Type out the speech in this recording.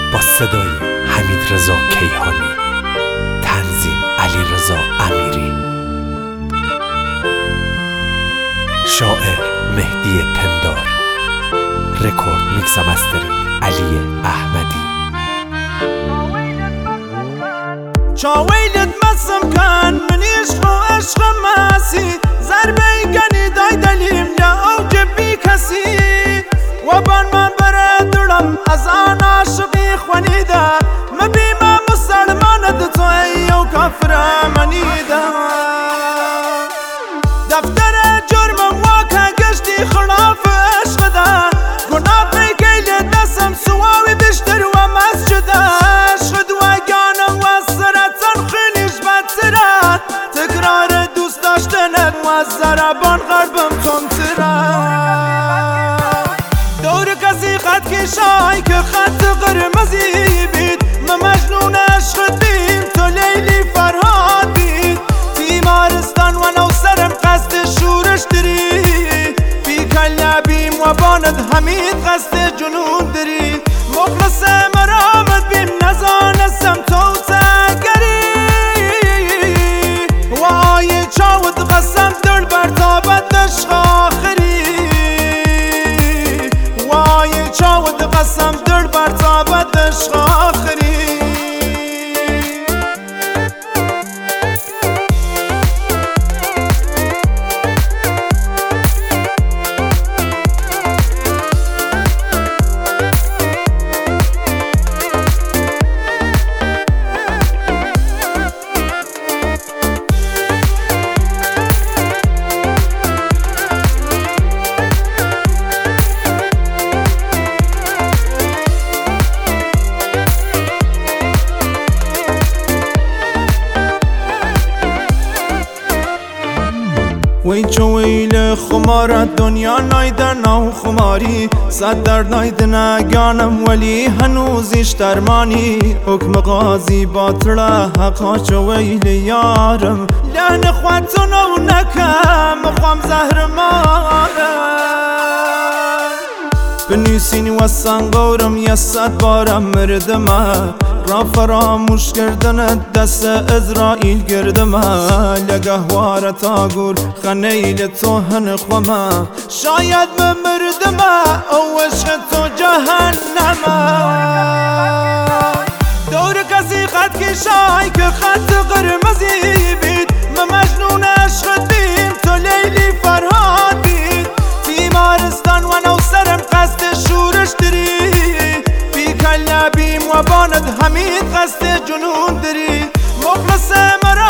با صدای حمید رضا کیهانی، تنظیم علی رضا امیری، شاعر مهدی پندار، رکورد میکس و مسترینگ علی احمدی. چاویلت مسم کن من عشق و عشق ماسی ضربه گنی دای دلیم یا اوج بی کسی و بان من بردارم از آن عاشقی خوانیده مبیمه مسلمانت تو ایو کافر منیده دفتر جرمم واکه گشتی خلاف عشق ده گناه پیگیل دستم سواوی بیشتر و مسجده عشق دوگانم و سرطان خیلیش بدتره تکرار دوست داشتنت و زربان غربم تندتره دور کسی خط کشای که خط قرمزی بید من مجنون عشق دیم تو لیلی فرهاد بید بیمارستان و نو سرم قصد شورش داری بی کلبیم و باند حمید قصد جنون داری مخلص مرامت بیم نزانستم تو تگری و آیه چاود قسم دل بر تابت عشق آخری و آیه چاود قسم دل بر تابت عشق آخری. وی چویل خمارت دنیا نایده نو خماری صد در نایده نگانم ولی هنوزیش درمانی حکم قاضی باطله حقا چویل یارم لحن خواتو نو نکم خوام زهر مارم بنویسینی و سنگورم یه صد بارم مردمه را فراموش کردن دست ازرائیل گردمه لگهوار تاگور خنیل تو هن خومه شاید مردمه او عشق تو جهنمه دور کسی خط کشای که خط قرمزی بید من مجنون عشق دیم تو لیلی فرهاد بید بیمارستان و نو سرم قصد شورش داری بی کلبیم و باند حمید قصد جنون داری مخلص مرا